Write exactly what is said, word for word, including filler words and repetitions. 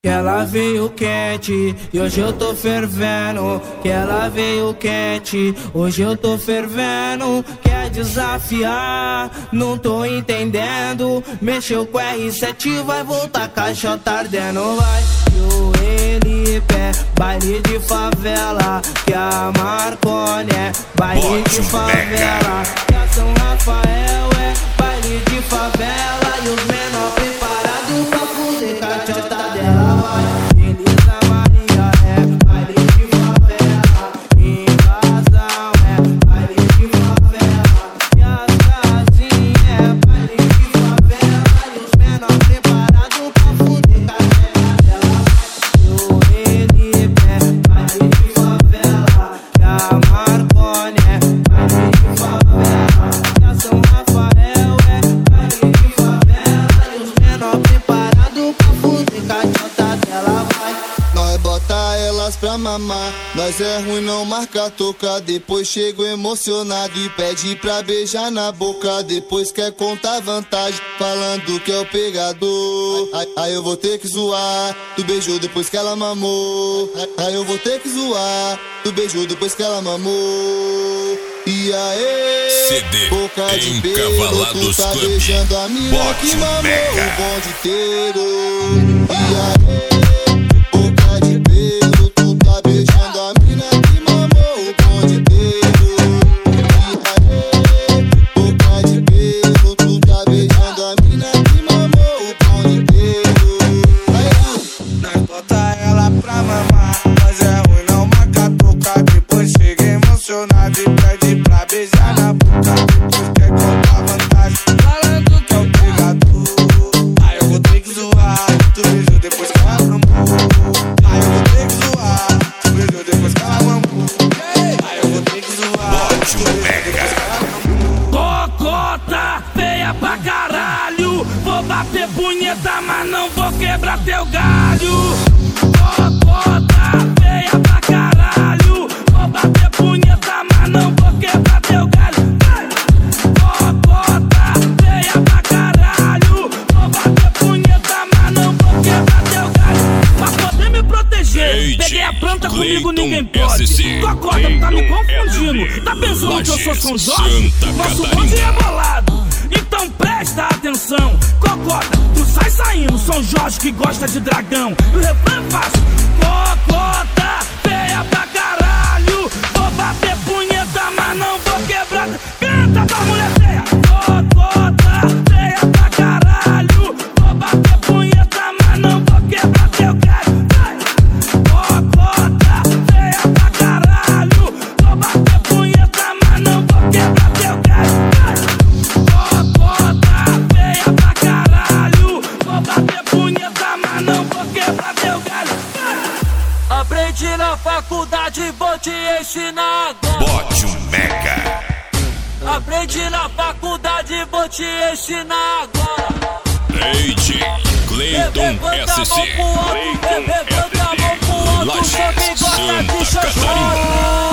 que ela veio quente e hoje eu tô fervendo. Que ela veio quente, hoje eu tô fervendo. Quer desafiar, não tô entendendo. Mexeu com R sete, vai voltar, caixa tá ardendo. Vai, joelho e pé, baile de favela. Que a Marconi é baile de favela. Que a São Rafael é baile de favela. E os menor preparados pra fuder, cachota dela vai. Elisa Maria é baile de favela. Invasão é baile de favela. E as casinhas é baile de favela. E os menor preparados pra fuder, cachota dela vai. Joelho e pé, baile de favela. Que a Marconi é baile de favela. Que a São Rafael é baile de favela. E os menor preparados pra fuder, cachota dela vai. Nós bota elas pra mamar, nós é ruim, não marca toca. Depois chego emocionado e pede pra beijar na boca. Depois quer contar vantagem, falando que é o pegador. Aí, aí eu vou ter que zoar, tu beijou depois que ela mamou. Aí, aí eu vou ter que zoar, tu beijou depois que ela mamou. E aí, C D boca de pelo, tu tá Club. beijando a mina Bote que um mamou mega. o bonde inteiro. E aí, boca de pelo, tu tá beijando a mina que mamou o bonde inteiro. E aí, boca de pelo, tu tá beijando a mina que mamou o bonde inteiro. Aí, nós bota ela pra mamar, nós é ruim, não marca toca. Depois chega emocionado e pede pra beijar na boca. Depois quer contar vantagem, falando que é o pegador. Aí eu vou ter que zoar, tu beijou depois que ela mamou. Aí eu vou ter que zoar, tu beijou depois que ela mamou. Aí eu vou ter que zoar, tu beijou depois que ela mamou. Cocota, feia pra caralho. Vou bater punheta, mas não vou quebrar teu galho. Cocota, feia pra caralho. Vou bater punheta, mas não vou quebrar teu galho. Cocota, feia pra caralho. Vou bater punheta, mas não vou quebrar teu galho. Pra poder me proteger, Eite, peguei a planta, comigo Cleiton ninguém pode. S C, Cocota, tá me Cleiton confundindo. S C, Tá pensando que eu sou São Lages, Jorge? Santa Nosso Catarina. bonde é bolado. Então presta atenção. Cocota, tu sai saindo, São Jorge que gosta de dragão. E o refrão é fácil. Cocota, feia pra caralho. Vou bater punheta, mas não vou quebrar. Canta pra mulher feia. Cocota, feia pra caralho. Vou bater punheta, mas não vou quebrar teu galho. Cocota, feia pra caralho. Vou bater punheta, mas não vou quebrar teu galho. Cocota, feia pra caralho. Vou bater punheta, mas não vou quebrar teu galho. Aprendi na faculdade, vou te ensinar agora. Bote um mega. Aprendi na faculdade, vou te ensinar agora. D J Cleiton S C, Cleiton S C, Lages, Santa Catarina.